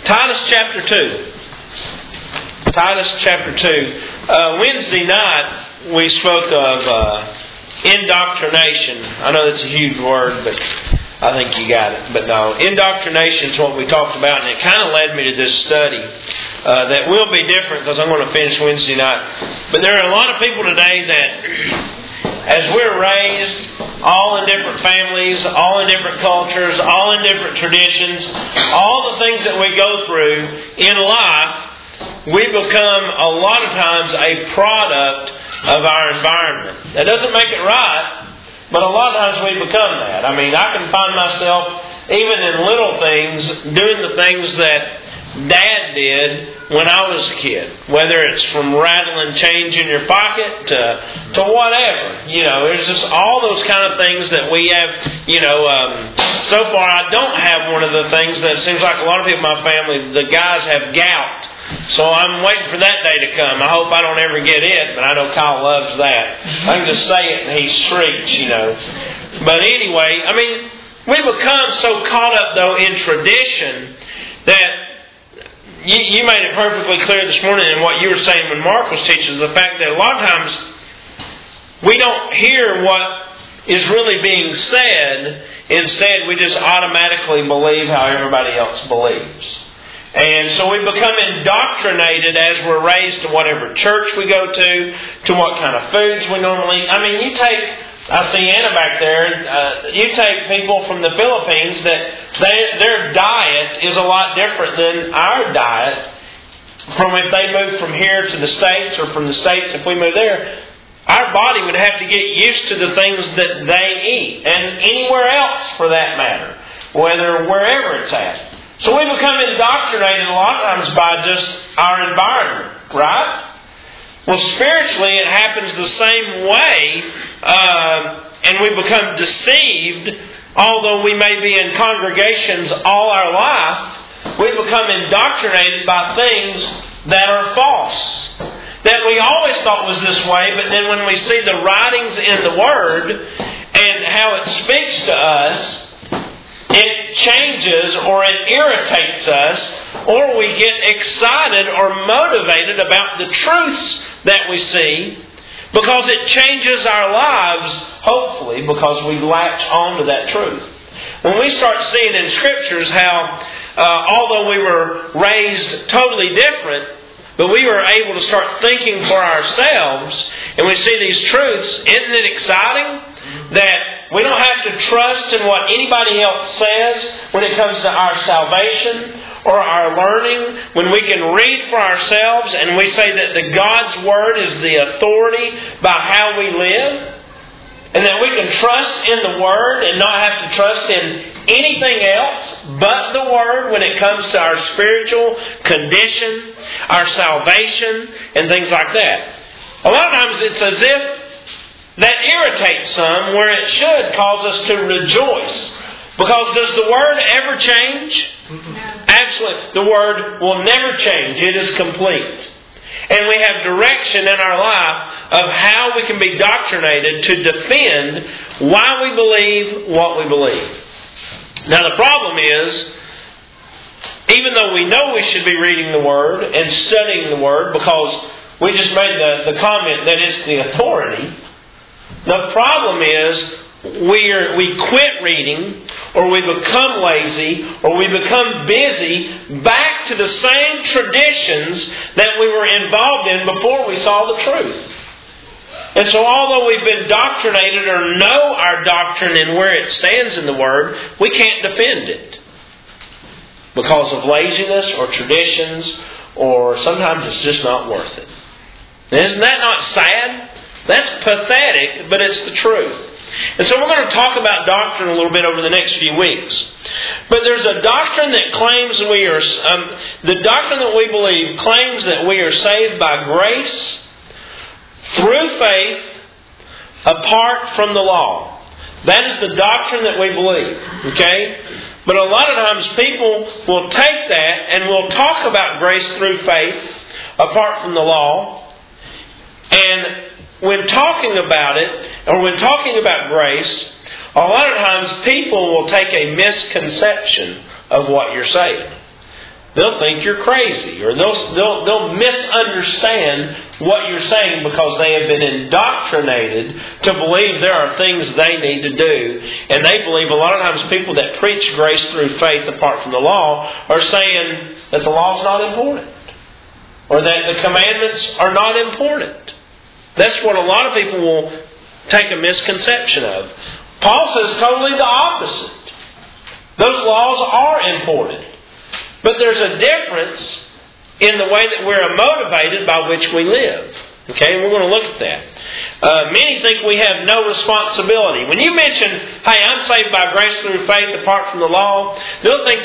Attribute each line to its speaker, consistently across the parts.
Speaker 1: Titus chapter 2. Titus chapter 2. Wednesday night we spoke of indoctrination. I know that's a huge word, but I think you got it. But no, indoctrination is what we talked about, and it kind of led me to this study that will be different because I'm going to finish Wednesday night. But there are a lot of people today that, as we're raised, all in different families, all in different cultures, all in different traditions, all the things that we go through in life, we become a lot of times a product of our environment. That doesn't make it right, but a lot of times we become that. I mean, I can find myself, even in little things, doing the things that Dad did when I was a kid. Whether it's from rattling change in your pocket to whatever. You know, there's just all those kind of things that we have, so far I don't have one of the things that it seems like a lot of people in my family, the guys have gout. So I'm waiting for that day to come. I hope I don't ever get it, but I know Kyle loves that. I can just say it and he shrieks, But anyway, I mean, we become so caught up, though, in tradition that you made it perfectly clear this morning in what you were saying when Mark was teaching, the fact that a lot of times we don't hear what is really being said. Instead, we just automatically believe how everybody else believes. And so we become indoctrinated as we're raised to whatever church we go to what kind of foods we normally eat. I mean, I see Anna back there, you take people from the Philippines that their diet is a lot different than our diet. From if they move from here to the States, or from the States if we move there, our body would have to get used to the things that they eat. And anywhere else for that matter. Wherever it's at. So we become indoctrinated a lot of times by just our environment, right? Well, spiritually it happens the same way, and we become deceived, although we may be in congregations all our life, we become indoctrinated by things that are false. That we always thought was this way, but then when we see the writings in the Word and how it speaks to us, it changes or it irritates us, or we get excited or motivated about the truths that we see because it changes our lives, hopefully, because we latch on to that truth. When we start seeing in Scriptures how, although we were raised totally different, but we were able to start thinking for ourselves, and we see these truths, isn't it exciting that we don't have to trust in what anybody else says when it comes to our salvation or our learning, when we can read for ourselves and we say that the God's Word is the authority by how we live, and that we can trust in the Word and not have to trust in anything else but the Word when it comes to our spiritual condition, our salvation, and things like that. A lot of times it's as if that irritates some where it should cause us to rejoice. Because does the Word ever change? Absolutely. The Word will never change. It is complete. And we have direction in our life of how we can be doctrinated to defend why we believe what we believe. Now the problem is, even though we know we should be reading the Word and studying the Word because we just made the comment that it's the authority, the problem is we quit reading, or we become lazy, or we become busy back to the same traditions that we were involved in before we saw the truth. And so although we've been indoctrinated or know our doctrine and where it stands in the Word, we can't defend it because of laziness or traditions, or sometimes it's just not worth it. Isn't that not sad? That's pathetic, but it's the truth. And so we're going to talk about doctrine a little bit over the next few weeks. But there's a doctrine that claims the doctrine that we believe claims that we are saved by grace through faith apart from the law. That is the doctrine that we believe. Okay? But a lot of times people will take that and will talk about grace through faith apart from the law. And when talking about it, or when talking about grace, a lot of times people will take a misconception of what you're saying. they'll think you're crazy, or they'll misunderstand what you're saying because they have been indoctrinated to believe there are things they need to do. And they believe a lot of times people that preach grace through faith apart from the law are saying that the law is not important, or that the commandments are not important. That's what a lot of people will take a misconception of. Paul says totally the opposite. Those laws are important. But there's a difference in the way that we're motivated by which we live. Okay, and we're going to look at that. Many think we have no responsibility. When you mention, hey, I'm saved by grace through faith apart from the law, they'll think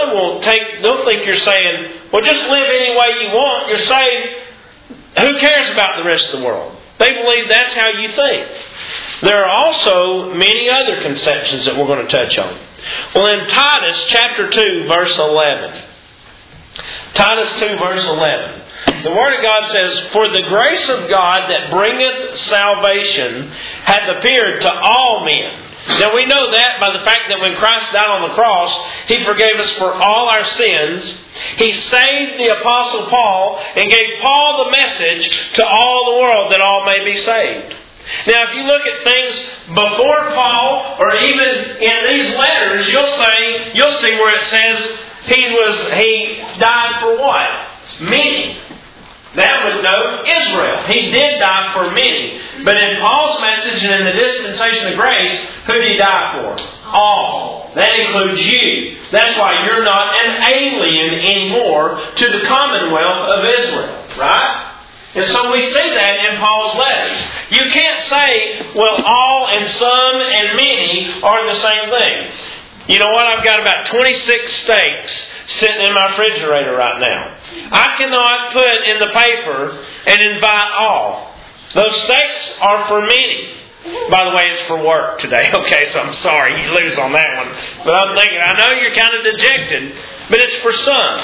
Speaker 1: you're saying, well, just live any way you want. You're saved. Who cares about the rest of the world? They believe that's how you think. There are also many other conceptions that we're going to touch on. Well, in Titus chapter 2, verse 11. Titus 2, verse 11. The Word of God says, "For the grace of God that bringeth salvation hath appeared to all men." Now we know that by the fact that when Christ died on the cross, He forgave us for all our sins. He saved the Apostle Paul and gave Paul the message to all the world that all may be saved. Now if you look at things before Paul, or even in these letters, you'll see where it says He died for what? Many. That would know Israel. He did die for many. But in Paul's message and in the dispensation of grace, who did He die for? All. That includes you. That's why you're not an alien anymore to the commonwealth of Israel. Right? And so we see that in Paul's letters. You can't say, well, all and some and many are the same thing. You know what? I've got about 26 steaks sitting in my refrigerator right now. I cannot put in the paper and invite all. Those steaks are for many. By the way, it's for work today. Okay, so I'm sorry you lose on that one. But I'm thinking, I know you're kind of dejected, but it's for some.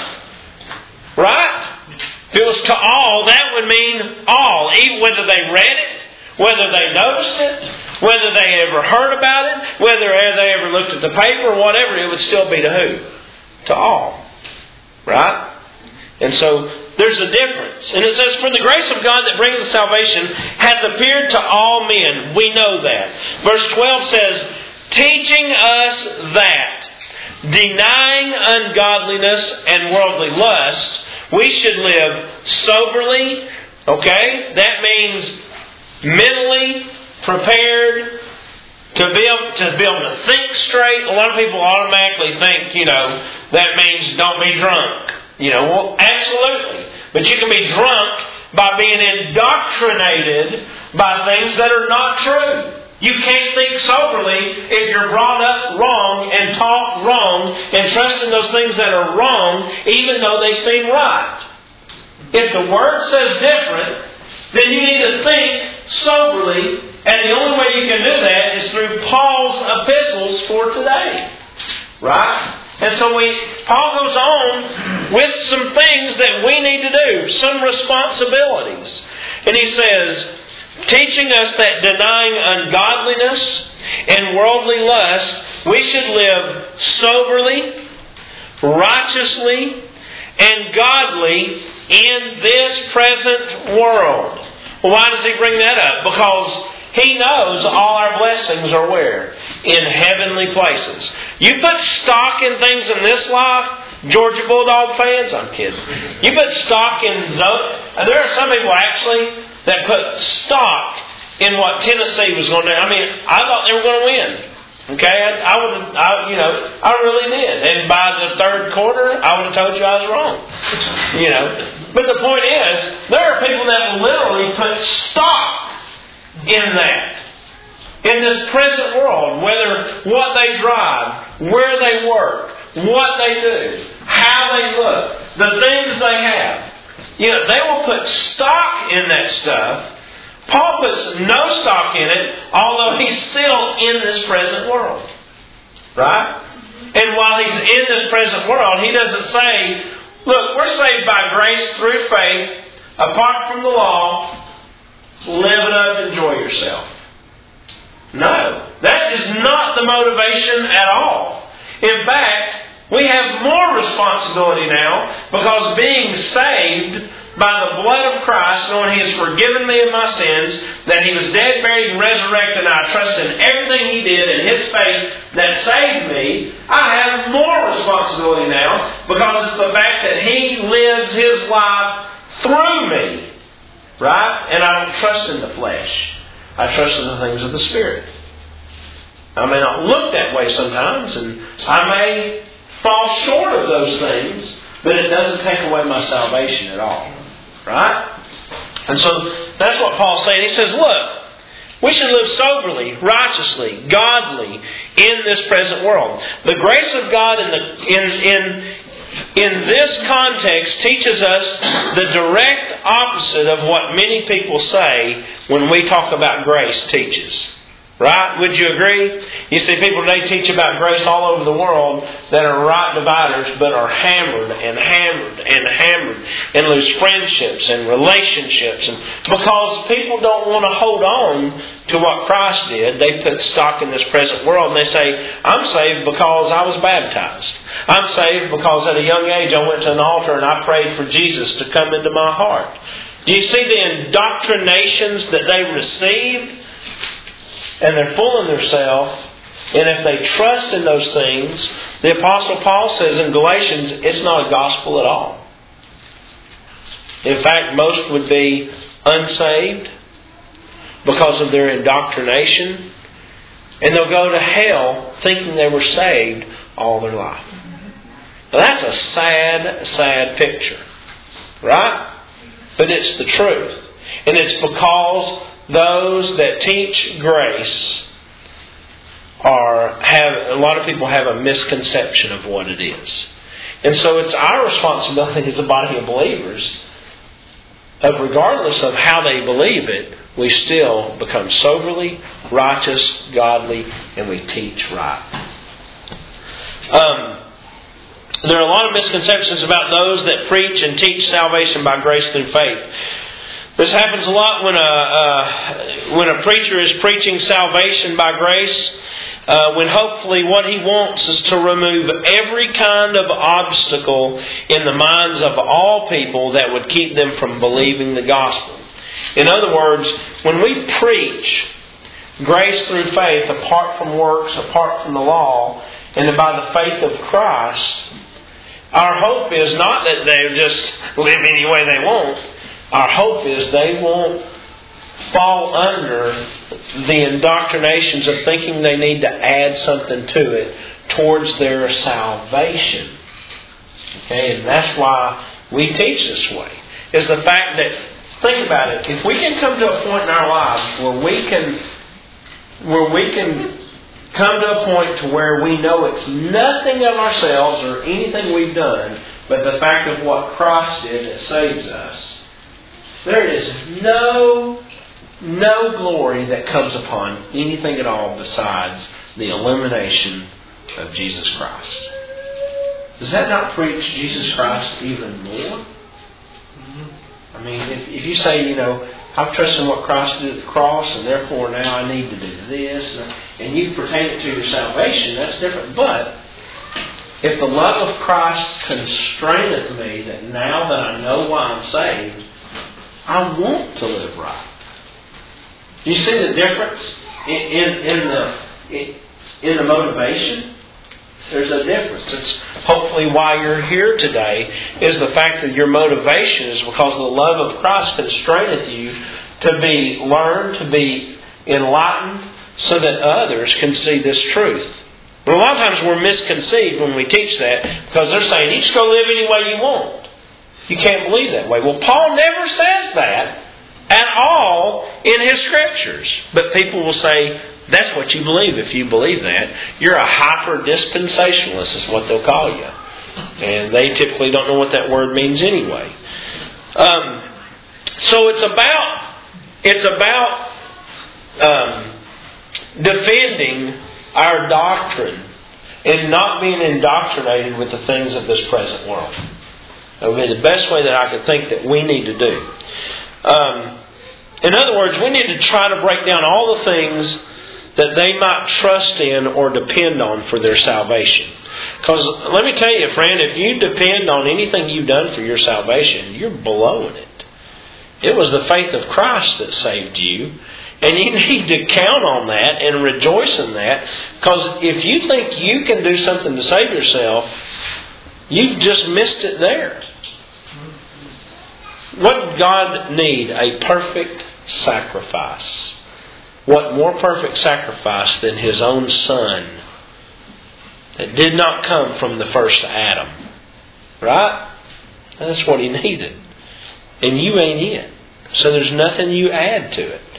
Speaker 1: Right? If it was to all, that would mean all. Even whether they read it, whether they noticed it, whether they ever heard about it, whether they ever looked at the paper or whatever, it would still be to who? To all. Right? And so there's a difference. And it says, "For the grace of God that bringeth salvation hath appeared to all men." We know that. Verse 12 says, "Teaching us that, denying ungodliness and worldly lust, we should live soberly." Okay? That means mentally prepared to be able to think straight. A lot of people automatically think, that means don't be drunk. Well, absolutely. But you can be drunk by being indoctrinated by things that are not true. You can't think soberly if you're brought up wrong and taught wrong and trust in those things that are wrong, even though they seem right. If the Word says different, then you need to think soberly, and the only way you can do that is through Paul's epistles for today. Right? And so Paul goes on with some things that we need to do, some responsibilities. And he says, teaching us that denying ungodliness and worldly lust, we should live soberly, righteously, and godly in this present world. Well, why does he bring that up? Because he knows all our blessings are where? In heavenly places. You put stock in things in this life, Georgia Bulldog fans, I'm kidding. You put stock in those. There are some people actually that put stock in what Tennessee was going to do. I mean, I thought they were going to win. Okay, I really did. And by the third quarter, I would have told you I was wrong. But the point is, there are people that literally put stock in that. In this present world, whether what they drive, where they work, what they do, how they look, the things they have. They will put stock in that stuff. Paul puts no stock in it, although he's still in this present world. Right? And while he's in this present world, he doesn't say, look, we're saved by grace through faith, apart from the law, live it up, enjoy yourself. No, that is not the motivation at all. In fact, We have more responsibility now because being saved by the blood of Christ, knowing He has forgiven me of my sins, that He was dead, buried, and resurrected, and I trust in everything He did in His faith that saved me, I have more responsibility now because it's the fact that He lives His life through me. Right? And I don't trust in the flesh. I trust in the things of the Spirit. I may not look that way sometimes, and I may fall short of those things, but it doesn't take away my salvation at all. Right? And so that's what Paul's saying. He says, look, we should live soberly, righteously, godly in this present world. The grace of God in this context teaches us the direct opposite of what many people say when we talk about grace teaches. Right? Would you agree? You see people today teach about grace all over the world that are right dividers, but are hammered and hammered and hammered and lose friendships and relationships. And because people don't want to hold on to what Christ did, they put stock in this present world and they say, I'm saved because I was baptized. I'm saved because at a young age I went to an altar and I prayed for Jesus to come into my heart. Do you see the indoctrinations that they received? And they're fooling themselves. And if they trust in those things, the Apostle Paul says in Galatians, it's not a gospel at all. In fact, most would be unsaved because of their indoctrination. And they'll go to hell thinking they were saved all their life. Now that's a sad, sad picture. Right? But it's the truth. And it's because those that teach grace a lot of people have a misconception of what it is. And so it's our responsibility as a body of believers, regardless of how they believe it, we still become soberly, righteous, godly, and we teach right. There are a lot of misconceptions about those that preach and teach salvation by grace through faith. This happens a lot when a preacher is preaching salvation by grace, when hopefully what he wants is to remove every kind of obstacle in the minds of all people that would keep them from believing the gospel. In other words, when we preach grace through faith, apart from works, apart from the law, and by the faith of Christ, our hope is not that they just live any way they want. Our hope is they won't fall under the indoctrinations of thinking they need to add something to it towards their salvation. Okay, and that's why we teach this way. Is the fact that, think about it, if we can come to a point in our lives where we can come to a point to where we know it's nothing of ourselves or anything we've done, but the fact of what Christ did that saves us, there is no glory that comes upon anything at all besides the illumination of Jesus Christ. Does that not preach Jesus Christ even more? I mean, if you say, I've trusted in what Christ did at the cross, and therefore now I need to do this, and you pertain it to your salvation, that's different. But if the love of Christ constraineth me, that now that I know why I'm saved, I want to live right. Do you see the difference in the motivation? There's a difference. It's hopefully why you're here today is the fact that your motivation is because the love of Christ constraineth you to be learned, to be enlightened, so that others can see this truth. But a lot of times we're misconceived when we teach that because they're saying, you just go live any way you want. You can't believe that way. Well, Paul never says that at all in his scriptures. But people will say, that's what you believe. If you believe that, you're a hyper-dispensationalist is what they'll call you. And they typically don't know what that word means anyway. So it's about defending our doctrine and not being indoctrinated with the things of this present world. That would be the best way that I could think that we need to do. In other words, we need to try to break down all the things that they might trust in or depend on for their salvation. Because let me tell you, friend, if you depend on anything you've done for your salvation, you're blowing it. It was the faith of Christ that saved you. And you need to count on that and rejoice in that. Because if you think you can do something to save yourself, you've just missed it there. What did God need? A perfect sacrifice. What more perfect sacrifice than His own Son that did not come from the first Adam? Right? That's what He needed. And you ain't it. So there's nothing you add to it.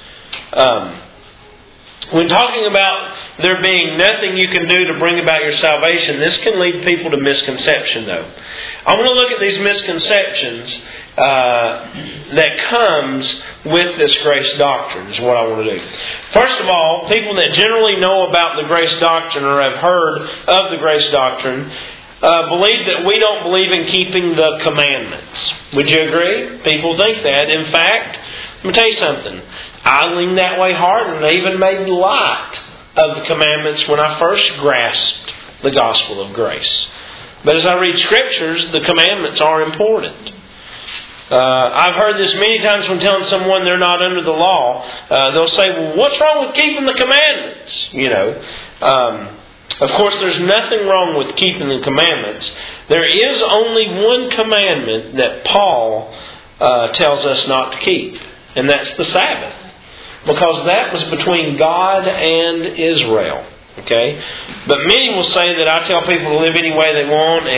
Speaker 1: When talking about there being nothing you can do to bring about your salvation, this can lead people to misconception, though. I want to look at these misconceptions that comes with this grace doctrine, is what I want to do. First of all, people that generally know about the grace doctrine or have heard of the grace doctrine believe that we don't believe in keeping the commandments. Would you agree? People think that. In fact, let me tell you something. I leaned that way hard, and I even made light of the commandments when I first grasped the gospel of grace. But as I read Scriptures, the commandments are important. I've heard this many times when telling someone they're not under the law. They'll say, well, what's wrong with keeping the commandments? You know. Of course, there's nothing wrong with keeping the commandments. There is only one commandment that Paul tells us not to keep. And that's the Sabbath. Because that was between God and Israel. Okay? But many will say that I tell people to live any way they want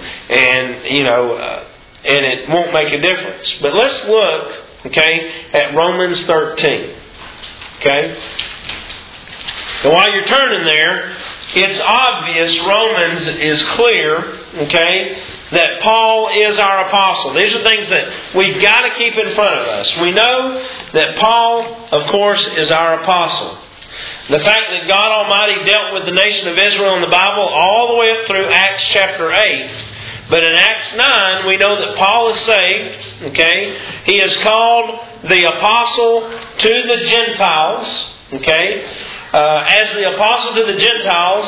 Speaker 1: and it won't make a difference. But let's look, okay, at Romans 13. Okay? And while you're turning there, it's obvious Romans is clear, okay, that Paul is our apostle. These are things that we've got to keep in front of us. We know that Paul, of course, is our apostle. The fact that God Almighty dealt with the nation of Israel in the Bible all the way up through Acts chapter 8. But in Acts 9, we know that Paul is saved. Okay? He is called the apostle to the Gentiles. Okay? As the apostle to the Gentiles,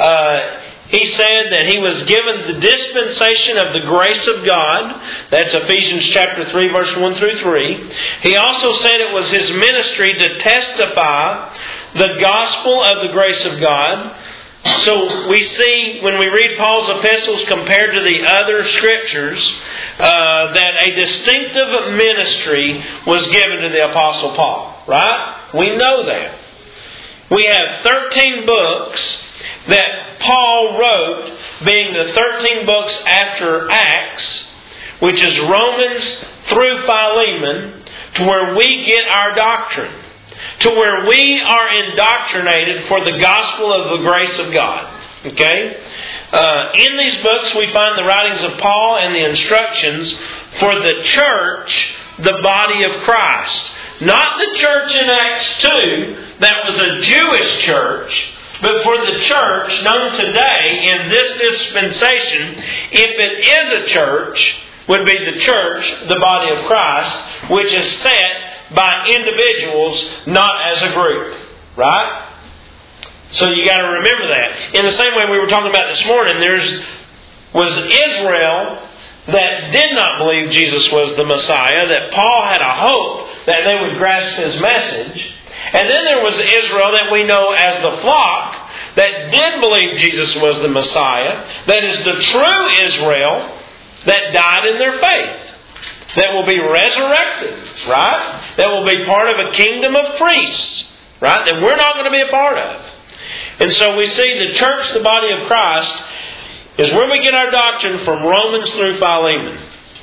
Speaker 1: he said that he was given the dispensation of the grace of God. That's Ephesians chapter 3, verse 1 through 3. He also said it was his ministry to testify the gospel of the grace of God. So we see when we read Paul's epistles compared to the other scriptures that a distinctive ministry was given to the apostle Paul. Right? We know that. We have 13 books that Paul wrote, being the 13 books after Acts, which is Romans through Philemon, to where we get our doctrine, to where we are indoctrinated for the gospel of the grace of God. Okay? In these books we find the writings of Paul and the instructions for the church, the body of Christ. Not the church in Acts 2, that was a Jewish church, but for the church known today in this dispensation, if it is a church, would be the church, the body of Christ, which is set by individuals, not as a group. Right? So you got to remember that. In the same way we were talking about this morning, was Israel that did not believe Jesus was the Messiah, that Paul had a hope that they would grasp his message. And then there was Israel that we know as the flock that did believe Jesus was the Messiah, that is the true Israel that died in their faith, that will be resurrected, right? That will be part of a kingdom of priests, right? That we're not going to be a part of. And so we see the church, the body of Christ, is where we get our doctrine from Romans through Philemon.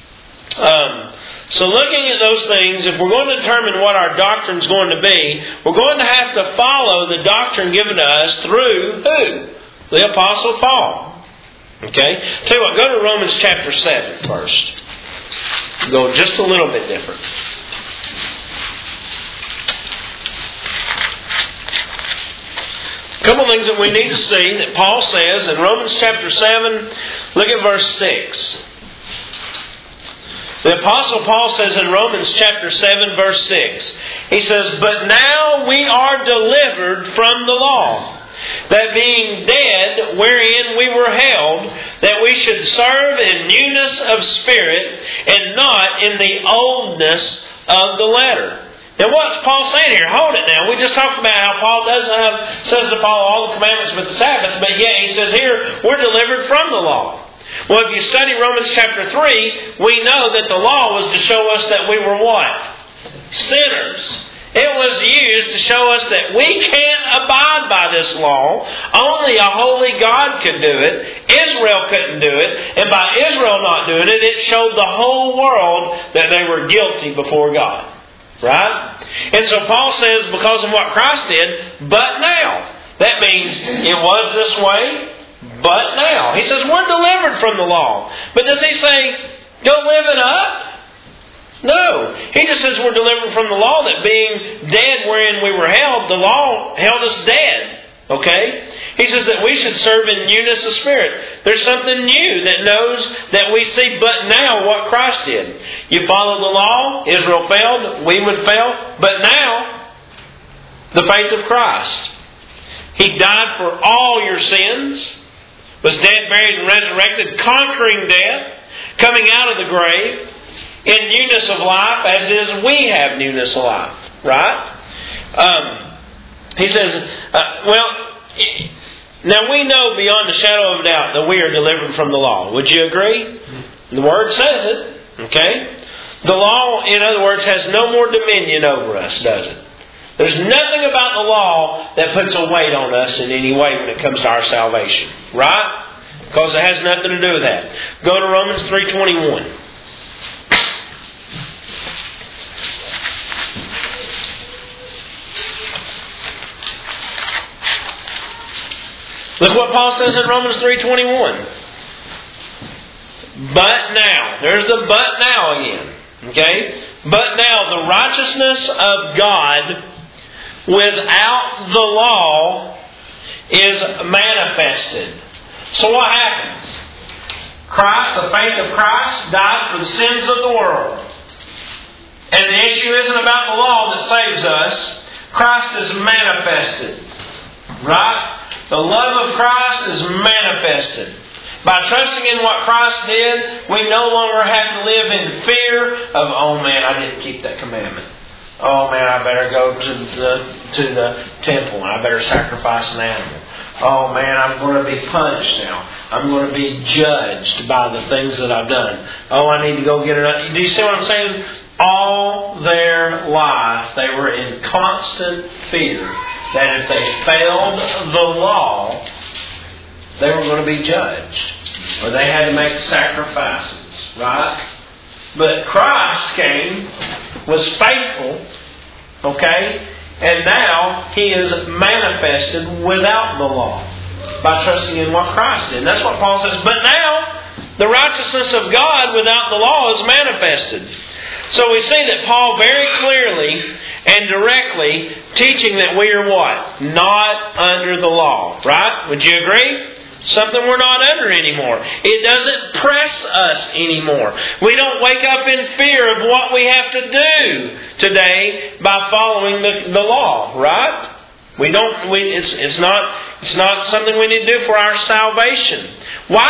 Speaker 1: So looking at those things, if we're going to determine what our doctrine is going to be, we're going to have to follow the doctrine given to us through who? The Apostle Paul. Okay? Tell you what, go to Romans chapter 7 first. Go just a little bit different. A couple things that we need to see that Paul says in Romans chapter 7. Look at verse 6. The Apostle Paul says in Romans chapter 7 verse 6. He says, "But now we are delivered from the law, that being dead wherein we were held, that we should serve in newness of spirit, and not in the oldness of the letter. Now what's Paul saying here? Hold it now. We just talked about how Paul says to follow all the commandments but the Sabbath, but yet he says here, we're delivered from the law. Well, if you study Romans chapter 3, we know that the law was to show us that we were what? Sinners. It was used to show us that we can't abide by this law. Only a holy God could do it. Israel couldn't do it. And by Israel not doing it, it showed the whole world that they were guilty before God. Right? And so Paul says, because of what Christ did, but now. That means it was this way, but now. He says, we're delivered from the law. But does he say, go live it up? No. He just says we're delivered from the law, that being dead wherein we were held, the law held us dead. Okay? He says that we should serve in newness of spirit. There's something new that knows that we see but now what Christ did. You follow the law, Israel failed, we would fail. But now, the faith of Christ. He died for all your sins, was dead, buried, and resurrected, conquering death, coming out of the grave, in newness of life, as is we have newness of life. Right? He says, now we know beyond a shadow of a doubt that we are delivered from the law. Would you agree? The Word says it. Okay? The law, in other words, has no more dominion over us, does it? There's nothing about the law that puts a weight on us in any way when it comes to our salvation. Right? Because it has nothing to do with that. Go to Romans 3:21. Look what Paul says in Romans 3:21. But now. There's the but now again. Okay? But now the righteousness of God without the law is manifested. So what happens? Christ, the faith of Christ, died for the sins of the world. And the issue isn't about the law that saves us. Christ is manifested. Right? The love of Christ is manifested. By trusting in what Christ did, we no longer have to live in fear of, oh man, I didn't keep that commandment. Oh man, I better go to the temple and I better sacrifice an animal. Oh man, I'm going to be punished now. I'm going to be judged by the things that I've done. Oh, I need to go get it. Do you see what I'm saying? All their life they were in constant fear that if they failed the law, they were going to be judged. Or they had to make sacrifices. Right? But Christ came, was faithful, okay? And now He is manifested without the law by trusting in what Christ did. And that's what Paul says. But now, the righteousness of God without the law is manifested. So we see that Paul very clearly and directly teaching that we are what? Not under the law. Right? Would you agree? Something we're not under anymore. It doesn't press us anymore. We don't wake up in fear of what we have to do today by following the law. Right? We don't. It's not something we need to do for our salvation. Why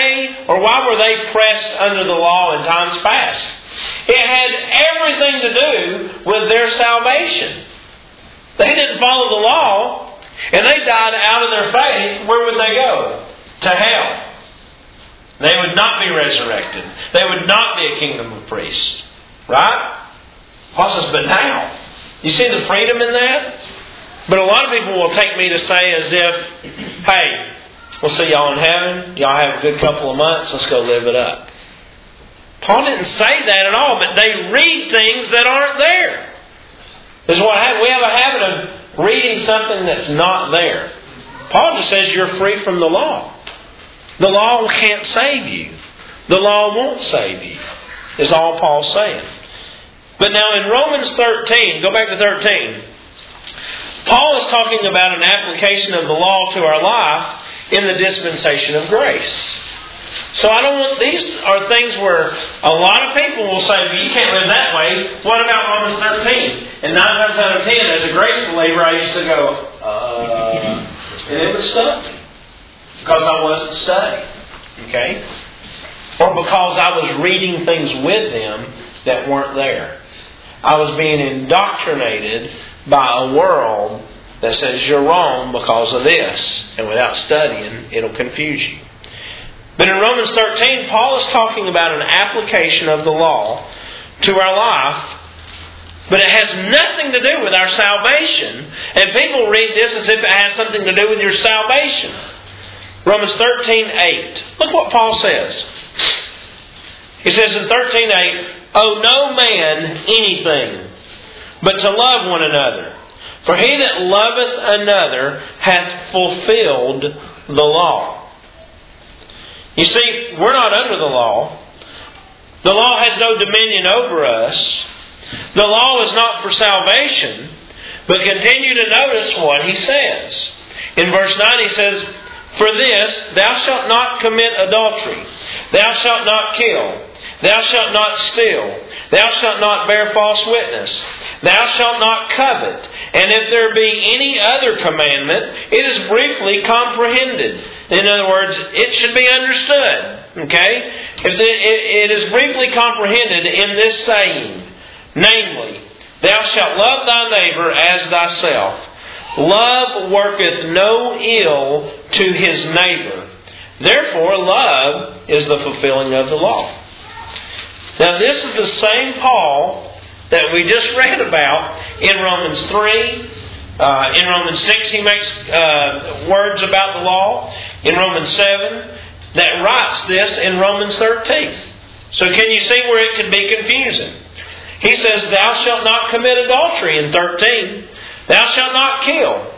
Speaker 1: were they pressed under the law in times past? It had everything to do with their salvation. They didn't follow the law. And they died out of their faith. Where would they go? To hell. They would not be resurrected. They would not be a kingdom of priests. Right? Paul says, but now. You see the freedom in that? But a lot of people will take me to say as if, hey, we'll see y'all in heaven. Y'all have a good couple of months. Let's go live it up. Paul didn't say that at all, but they read things that aren't there. This is what happens. We have a habit of reading something that's not there. Paul just says you're free from the law. The law can't save you. The law won't save you, is all Paul's saying. But now in Romans 13, go back to 13, Paul is talking about an application of the law to our life in the dispensation of grace. So these are things where a lot of people will say, well, you can't live that way. What about Romans 13? And 9 times out of 10, as a grace believer, I used to go, And it would stun me. Because I wasn't studying. Okay? Or because I was reading things with them that weren't there. I was being indoctrinated by a world that says you're wrong because of this. And without studying, it'll confuse you. But in Romans 13, Paul is talking about an application of the law to our life. But it has nothing to do with our salvation. And people read this as if it has something to do with your salvation. Romans 13:8. Look what Paul says. He says in 13:8, "Owe no man anything, but to love one another. For he that loveth another hath fulfilled the law." You see, we're not under the law. The law has no dominion over us. The law is not for salvation. But continue to notice what he says. In verse 9 he says, "For this, thou shalt not commit adultery. Thou shalt not kill. Thou shalt not steal. Thou shalt not bear false witness. Thou shalt not covet. And if there be any other commandment, it is briefly comprehended." In other words, it should be understood. Okay? It is briefly comprehended in this saying, namely, "Thou shalt love thy neighbor as thyself. Love worketh no ill to his neighbor. Therefore, love is the fulfilling of the law." Now, this is the same Paul that we just read about in Romans 3. In Romans 6, he makes words about the law. In Romans 7, that writes this in Romans 13. So can you see where it could be confusing? He says, "Thou shalt not commit adultery" in 13. "Thou shalt not kill."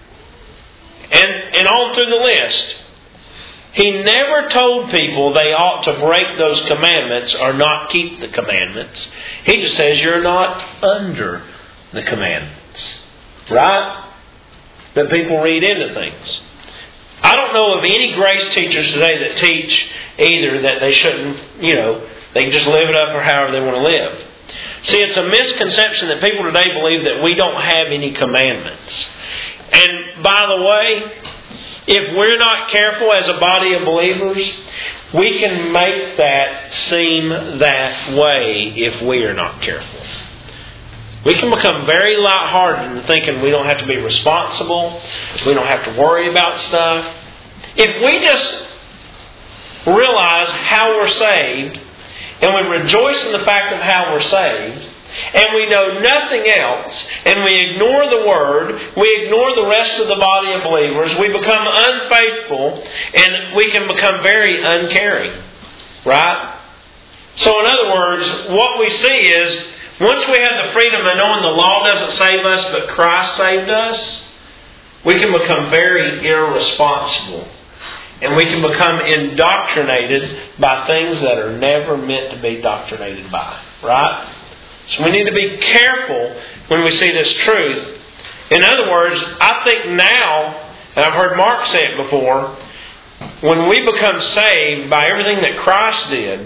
Speaker 1: And on through the list. He never told people they ought to break those commandments or not keep the commandments. He just says you're not under the commandments. Right? That people read into things. I don't know of any grace teachers today that teach either that they shouldn't, they can just live it up or however they want to live. See, it's a misconception that people today believe that we don't have any commandments. And by the way, if we're not careful as a body of believers, we can make that seem that way if we are not careful. We can become very lighthearted in thinking we don't have to be responsible, we don't have to worry about stuff. If we just realize how we're saved, and we rejoice in the fact of how we're saved, and we know nothing else, and we ignore the Word, we ignore the rest of the body of believers, we become unfaithful, and we can become very uncaring. Right? So in other words, what we see is, once we have the freedom of knowing the law doesn't save us, but Christ saved us, we can become very irresponsible. And we can become indoctrinated by things that are never meant to be indoctrinated by. Right? So we need to be careful when we see this truth. In other words, I think now, and I've heard Mark say it before, when we become saved by everything that Christ did,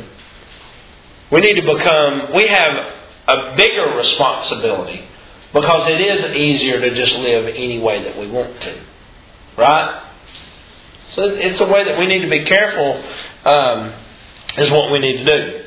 Speaker 1: we have a bigger responsibility, because it is easier to just live any way that we want to. Right? So it's a way that we need to be careful, is what we need to do.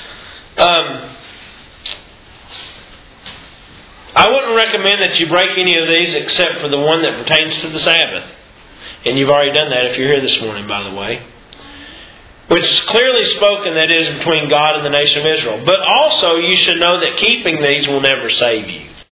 Speaker 1: I wouldn't recommend that you break any of these except for the one that pertains to the Sabbath. And you've already done that if you're here this morning, by the way. Which is clearly spoken, that is, between God and the nation of Israel. But also you should know that keeping these will never save you.